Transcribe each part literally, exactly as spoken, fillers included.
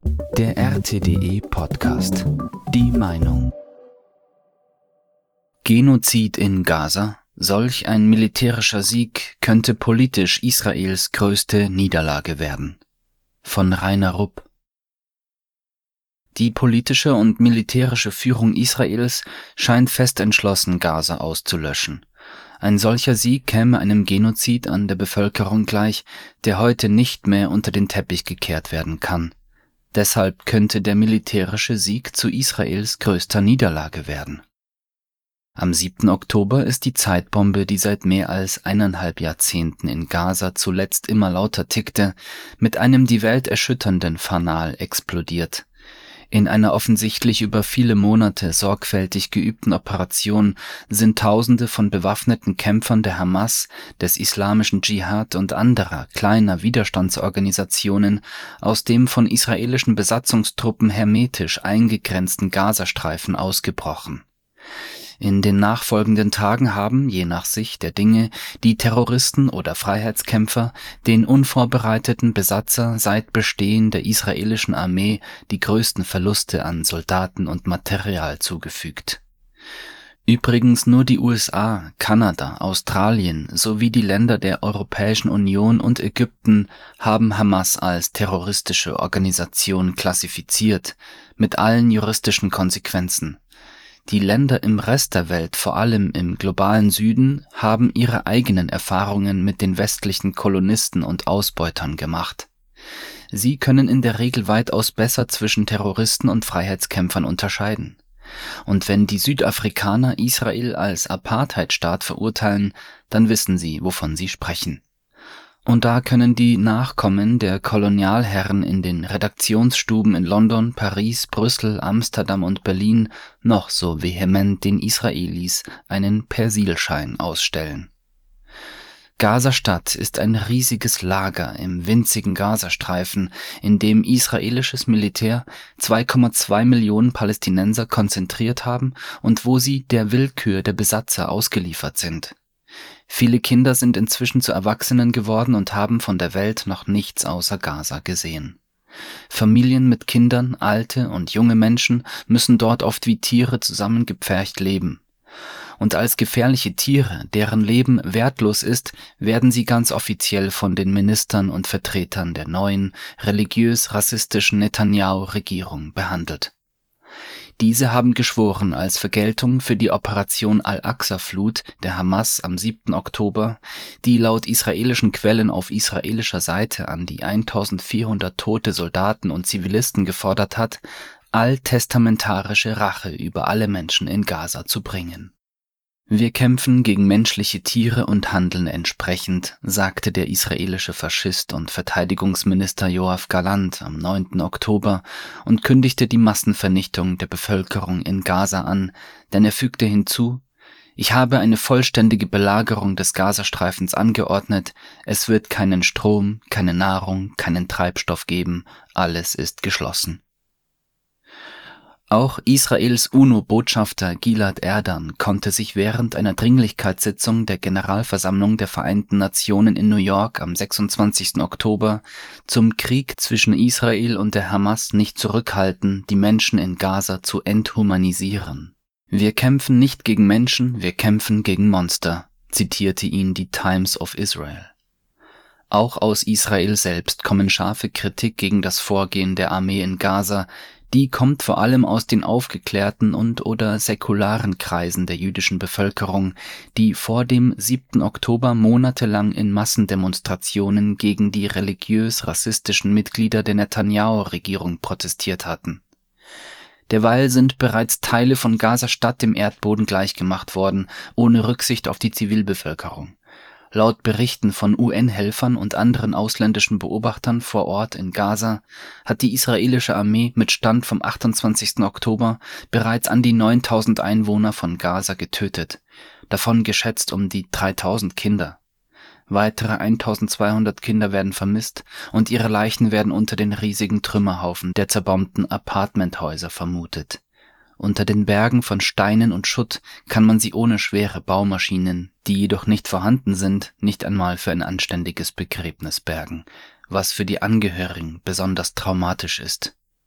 Der R T D E Podcast. Die Meinung. Genozid in Gaza? Solch ein militärischer Sieg könnte politisch Israels größte Niederlage werden. Von Rainer Rupp. Die politische und militärische Führung Israels scheint fest entschlossen, Gaza auszulöschen. Ein solcher Sieg käme einem Genozid an der Bevölkerung gleich, der heute nicht mehr unter den Teppich gekehrt werden kann. Deshalb könnte der militärische Sieg zu Israels größter Niederlage werden. Am siebten Oktober ist die Zeitbombe, die seit mehr als eineinhalb Jahrzehnten in Gaza zuletzt immer lauter tickte, mit einem die Welt erschütternden Fanal explodiert. In einer offensichtlich über viele Monate sorgfältig geübten Operation sind Tausende von bewaffneten Kämpfern der Hamas, des islamischen Dschihad und anderer kleiner Widerstandsorganisationen aus dem von israelischen Besatzungstruppen hermetisch eingegrenzten Gazastreifen ausgebrochen. In den nachfolgenden Tagen haben, je nach Sicht der Dinge, die Terroristen oder Freiheitskämpfer den unvorbereiteten Besatzer seit Bestehen der israelischen Armee die größten Verluste an Soldaten und Material zugefügt. Übrigens nur die U S A, Kanada, Australien sowie die Länder der Europäischen Union und Ägypten haben Hamas als terroristische Organisation klassifiziert, mit allen juristischen Konsequenzen. Die Länder im Rest der Welt, vor allem im globalen Süden, haben ihre eigenen Erfahrungen mit den westlichen Kolonisten und Ausbeutern gemacht. Sie können in der Regel weitaus besser zwischen Terroristen und Freiheitskämpfern unterscheiden. Und wenn die Südafrikaner Israel als Apartheidstaat verurteilen, dann wissen sie, wovon sie sprechen. Und da können die Nachkommen der Kolonialherren in den Redaktionsstuben in London, Paris, Brüssel, Amsterdam und Berlin noch so vehement den Israelis einen Persilschein ausstellen. Gazastadt ist ein riesiges Lager im winzigen Gazastreifen, in dem israelisches Militär zwei Komma zwei Millionen Palästinenser konzentriert haben und wo sie der Willkür der Besatzer ausgeliefert sind. Viele Kinder sind inzwischen zu Erwachsenen geworden und haben von der Welt noch nichts außer Gaza gesehen. Familien mit Kindern, alte und junge Menschen müssen dort oft wie Tiere zusammengepfercht leben. Und als gefährliche Tiere, deren Leben wertlos ist, werden sie ganz offiziell von den Ministern und Vertretern der neuen, religiös-rassistischen Netanyahu-Regierung behandelt. Diese haben geschworen, als Vergeltung für die Operation Al-Aqsa-Flut der Hamas am siebten Oktober, die laut israelischen Quellen auf israelischer Seite an die eintausendvierhundert tote Soldaten und Zivilisten gefordert hat, alttestamentarische Rache über alle Menschen in Gaza zu bringen. Wir kämpfen gegen menschliche Tiere und handeln entsprechend, sagte der israelische Faschist und Verteidigungsminister Yoav Gallant am neunten Oktober und kündigte die Massenvernichtung der Bevölkerung in Gaza an, denn er fügte hinzu: Ich habe eine vollständige Belagerung des Gazastreifens angeordnet, es wird keinen Strom, keine Nahrung, keinen Treibstoff geben, alles ist geschlossen. Auch Israels UNO-Botschafter Gilad Erdan konnte sich während einer Dringlichkeitssitzung der Generalversammlung der Vereinten Nationen in New York am sechsundzwanzigsten Oktober zum Krieg zwischen Israel und der Hamas nicht zurückhalten, die Menschen in Gaza zu enthumanisieren. Wir kämpfen nicht gegen Menschen, wir kämpfen gegen Monster, zitierte ihn die Times of Israel. Auch aus Israel selbst kommen scharfe Kritik gegen das Vorgehen der Armee in Gaza. Die kommt vor allem aus den aufgeklärten und oder säkularen Kreisen der jüdischen Bevölkerung, die vor dem siebten Oktober monatelang in Massendemonstrationen gegen die religiös-rassistischen Mitglieder der Netanyahu-Regierung protestiert hatten. Derweil sind bereits Teile von Gazastadt dem Erdboden gleichgemacht worden, ohne Rücksicht auf die Zivilbevölkerung. Laut Berichten von U N-Helfern und anderen ausländischen Beobachtern vor Ort in Gaza hat die israelische Armee mit Stand vom achtundzwanzigsten Oktober bereits an die neuntausend Einwohner von Gaza getötet, davon geschätzt um die dreitausend Kinder. Weitere eintausendzweihundert Kinder werden vermisst und ihre Leichen werden unter den riesigen Trümmerhaufen der zerbombten Apartmenthäuser vermutet. Unter den Bergen von Steinen und Schutt kann man sie ohne schwere Baumaschinen, die jedoch nicht vorhanden sind, nicht einmal für ein anständiges Begräbnis bergen, was für die Angehörigen besonders traumatisch ist.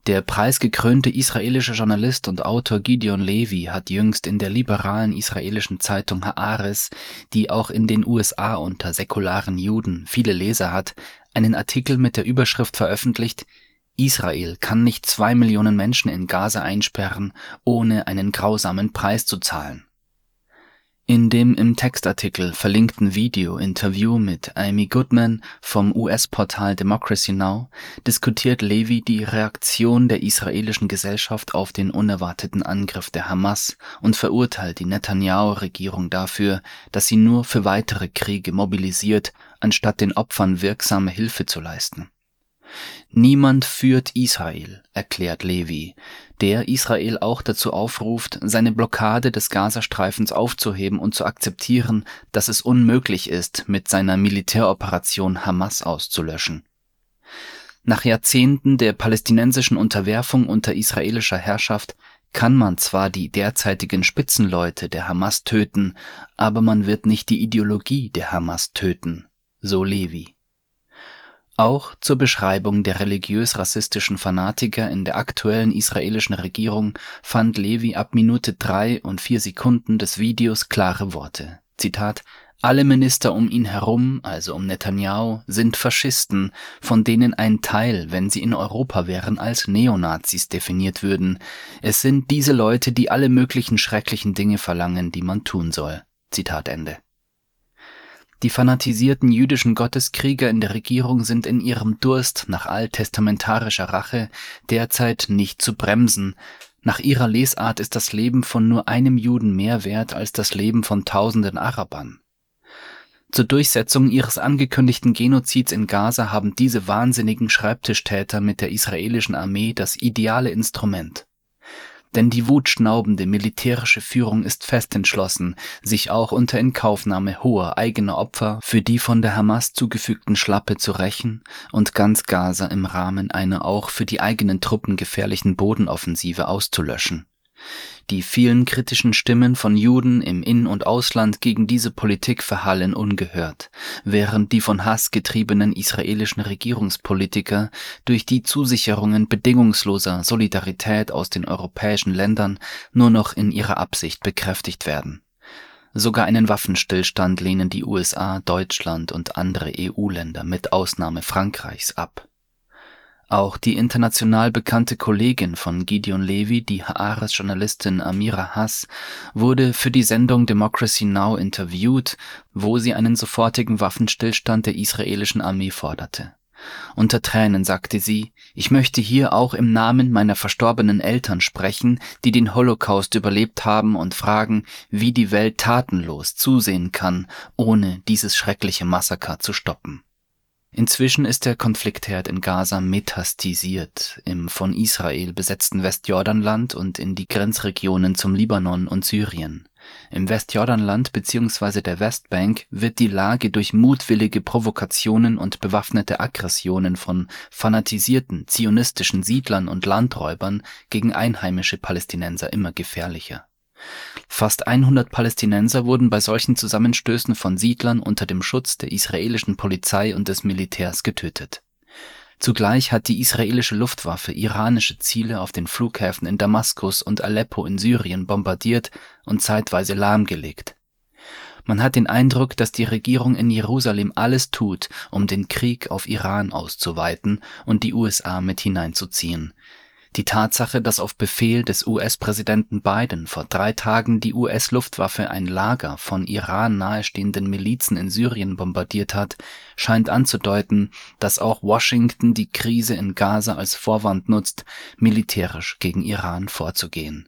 Der preisgekrönte israelische Journalist und Autor Gideon Levy hat jüngst in der liberalen israelischen Zeitung Haaretz, die auch in den U S A unter säkularen Juden viele Leser hat, einen Artikel mit der Überschrift veröffentlicht: Israel kann nicht zwei Millionen Menschen in Gaza einsperren, ohne einen grausamen Preis zu zahlen. In dem im Textartikel verlinkten Video-Interview mit Amy Goodman vom U S-Portal Democracy Now! Diskutiert Levy die Reaktion der israelischen Gesellschaft auf den unerwarteten Angriff der Hamas und verurteilt die Netanyahu-Regierung dafür, dass sie nur für weitere Kriege mobilisiert, anstatt den Opfern wirksame Hilfe zu leisten. Niemand führt Israel, erklärt Levy, der Israel auch dazu aufruft, seine Blockade des Gazastreifens aufzuheben und zu akzeptieren, dass es unmöglich ist, mit seiner Militäroperation Hamas auszulöschen. Nach Jahrzehnten der palästinensischen Unterwerfung unter israelischer Herrschaft kann man zwar die derzeitigen Spitzenleute der Hamas töten, aber man wird nicht die Ideologie der Hamas töten, so Levy. Auch zur Beschreibung der religiös-rassistischen Fanatiker in der aktuellen israelischen Regierung fand Levy ab Minute drei und vier Sekunden des Videos klare Worte. Zitat: Alle Minister um ihn herum, also um Netanyahu, sind Faschisten, von denen ein Teil, wenn sie in Europa wären, als Neonazis definiert würden. Es sind diese Leute, die alle möglichen schrecklichen Dinge verlangen, die man tun soll. Zitat Ende. Die fanatisierten jüdischen Gotteskrieger in der Regierung sind in ihrem Durst nach alttestamentarischer Rache derzeit nicht zu bremsen. Nach ihrer Lesart ist das Leben von nur einem Juden mehr wert als das Leben von tausenden Arabern. Zur Durchsetzung ihres angekündigten Genozids in Gaza haben diese wahnsinnigen Schreibtischtäter mit der israelischen Armee das ideale Instrument. Denn die wutschnaubende militärische Führung ist fest entschlossen, sich auch unter Inkaufnahme hoher eigener Opfer für die von der Hamas zugefügten Schlappe zu rächen und ganz Gaza im Rahmen einer auch für die eigenen Truppen gefährlichen Bodenoffensive auszulöschen. Die vielen kritischen Stimmen von Juden im In- und Ausland gegen diese Politik verhallen ungehört, während die von Hass getriebenen israelischen Regierungspolitiker durch die Zusicherungen bedingungsloser Solidarität aus den europäischen Ländern nur noch in ihrer Absicht bekräftigt werden. Sogar einen Waffenstillstand lehnen die U S A, Deutschland und andere E U-Länder mit Ausnahme Frankreichs ab. Auch die international bekannte Kollegin von Gideon Levy, die Haaretz-Journalistin Amira Hass, wurde für die Sendung Democracy Now! Interviewt, wo sie einen sofortigen Waffenstillstand der israelischen Armee forderte. Unter Tränen sagte sie: Ich möchte hier auch im Namen meiner verstorbenen Eltern sprechen, die den Holocaust überlebt haben, und fragen, wie die Welt tatenlos zusehen kann, ohne dieses schreckliche Massaker zu stoppen. Inzwischen ist der Konfliktherd in Gaza metastasiert im von Israel besetzten Westjordanland und in die Grenzregionen zum Libanon und Syrien. Im Westjordanland bzw. der Westbank wird die Lage durch mutwillige Provokationen und bewaffnete Aggressionen von fanatisierten zionistischen Siedlern und Landräubern gegen einheimische Palästinenser immer gefährlicher. Fast hundert Palästinenser wurden bei solchen Zusammenstößen von Siedlern unter dem Schutz der israelischen Polizei und des Militärs getötet. Zugleich hat die israelische Luftwaffe iranische Ziele auf den Flughäfen in Damaskus und Aleppo in Syrien bombardiert und zeitweise lahmgelegt. Man hat den Eindruck, dass die Regierung in Jerusalem alles tut, um den Krieg auf Iran auszuweiten und die U S A mit hineinzuziehen. Die Tatsache, dass auf Befehl des U S-Präsidenten Biden vor drei Tagen die U S-Luftwaffe ein Lager von Iran nahestehenden Milizen in Syrien bombardiert hat, scheint anzudeuten, dass auch Washington die Krise in Gaza als Vorwand nutzt, militärisch gegen Iran vorzugehen.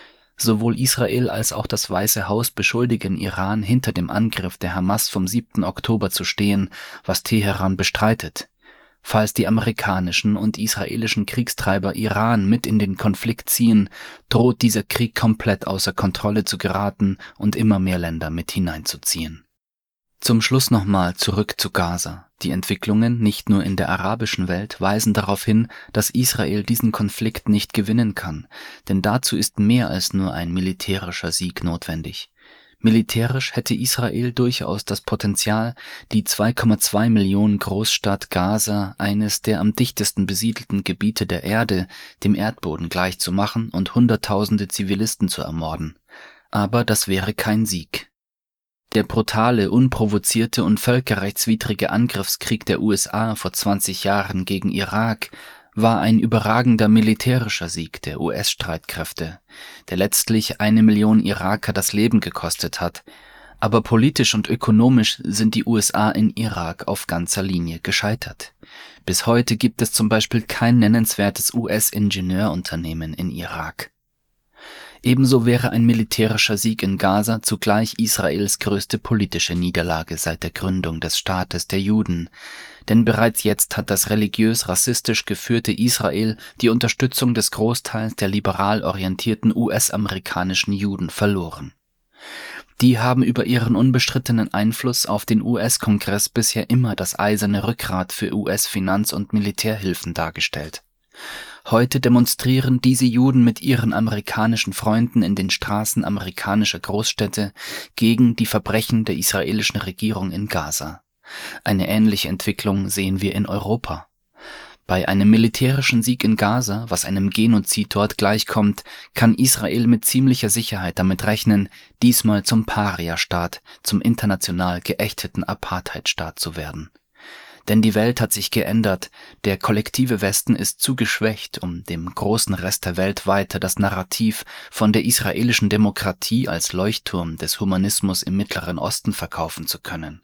Sowohl Israel als auch das Weiße Haus beschuldigen Iran, hinter dem Angriff der Hamas vom siebten Oktober zu stehen, was Teheran bestreitet. Falls die amerikanischen und israelischen Kriegstreiber Iran mit in den Konflikt ziehen, droht dieser Krieg komplett außer Kontrolle zu geraten und immer mehr Länder mit hineinzuziehen. Zum Schluss nochmal zurück zu Gaza. Die Entwicklungen, nicht nur in der arabischen Welt, weisen darauf hin, dass Israel diesen Konflikt nicht gewinnen kann, denn dazu ist mehr als nur ein militärischer Sieg notwendig. Militärisch hätte Israel durchaus das Potenzial, die zwei Komma zwei Millionen Großstadt Gaza, eines der am dichtesten besiedelten Gebiete der Erde, dem Erdboden gleichzumachen und Hunderttausende Zivilisten zu ermorden. Aber das wäre kein Sieg. Der brutale, unprovozierte und völkerrechtswidrige Angriffskrieg der U S A vor zwanzig Jahren gegen Irak war ein überragender militärischer Sieg der U S-Streitkräfte, der letztlich eine Million Iraker das Leben gekostet hat, aber politisch und ökonomisch sind die U S A in Irak auf ganzer Linie gescheitert. Bis heute gibt es zum Beispiel kein nennenswertes U S-Ingenieurunternehmen in Irak. Ebenso wäre ein militärischer Sieg in Gaza zugleich Israels größte politische Niederlage seit der Gründung des Staates der Juden, denn bereits jetzt hat das religiös-rassistisch geführte Israel die Unterstützung des Großteils der liberal orientierten U S-amerikanischen Juden verloren. Die haben über ihren unbestrittenen Einfluss auf den U S-Kongress bisher immer das eiserne Rückgrat für U S-Finanz- und Militärhilfen dargestellt. Heute demonstrieren diese Juden mit ihren amerikanischen Freunden in den Straßen amerikanischer Großstädte gegen die Verbrechen der israelischen Regierung in Gaza. Eine ähnliche Entwicklung sehen wir in Europa. Bei einem militärischen Sieg in Gaza, was einem Genozid dort gleichkommt, kann Israel mit ziemlicher Sicherheit damit rechnen, diesmal zum Paria-Staat, zum international geächteten Apartheidstaat zu werden. Denn die Welt hat sich geändert, der kollektive Westen ist zu geschwächt, um dem großen Rest der Welt weiter das Narrativ von der israelischen Demokratie als Leuchtturm des Humanismus im Mittleren Osten verkaufen zu können.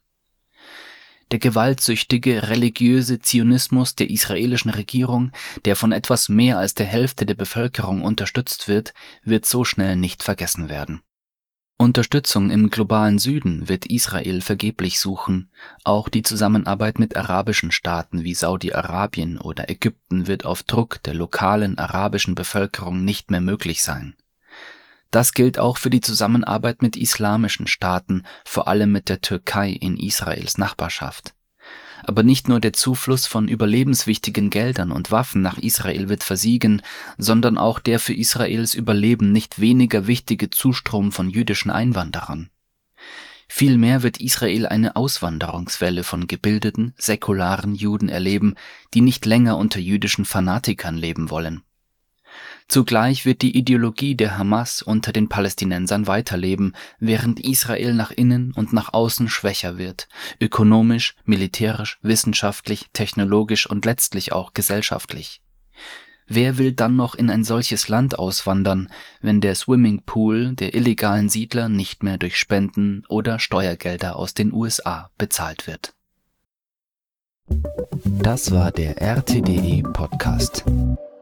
Der gewaltsüchtige, religiöse Zionismus der israelischen Regierung, der von etwas mehr als der Hälfte der Bevölkerung unterstützt wird, wird so schnell nicht vergessen werden. Unterstützung im globalen Süden wird Israel vergeblich suchen, auch die Zusammenarbeit mit arabischen Staaten wie Saudi-Arabien oder Ägypten wird auf Druck der lokalen arabischen Bevölkerung nicht mehr möglich sein. Das gilt auch für die Zusammenarbeit mit islamischen Staaten, vor allem mit der Türkei in Israels Nachbarschaft. Aber nicht nur der Zufluss von überlebenswichtigen Geldern und Waffen nach Israel wird versiegen, sondern auch der für Israels Überleben nicht weniger wichtige Zustrom von jüdischen Einwanderern. Vielmehr wird Israel eine Auswanderungswelle von gebildeten, säkularen Juden erleben, die nicht länger unter jüdischen Fanatikern leben wollen. Zugleich wird die Ideologie der Hamas unter den Palästinensern weiterleben, während Israel nach innen und nach außen schwächer wird, ökonomisch, militärisch, wissenschaftlich, technologisch und letztlich auch gesellschaftlich. Wer will dann noch in ein solches Land auswandern, wenn der Swimmingpool der illegalen Siedler nicht mehr durch Spenden oder Steuergelder aus den U S A bezahlt wird? Das war der R T D E Podcast.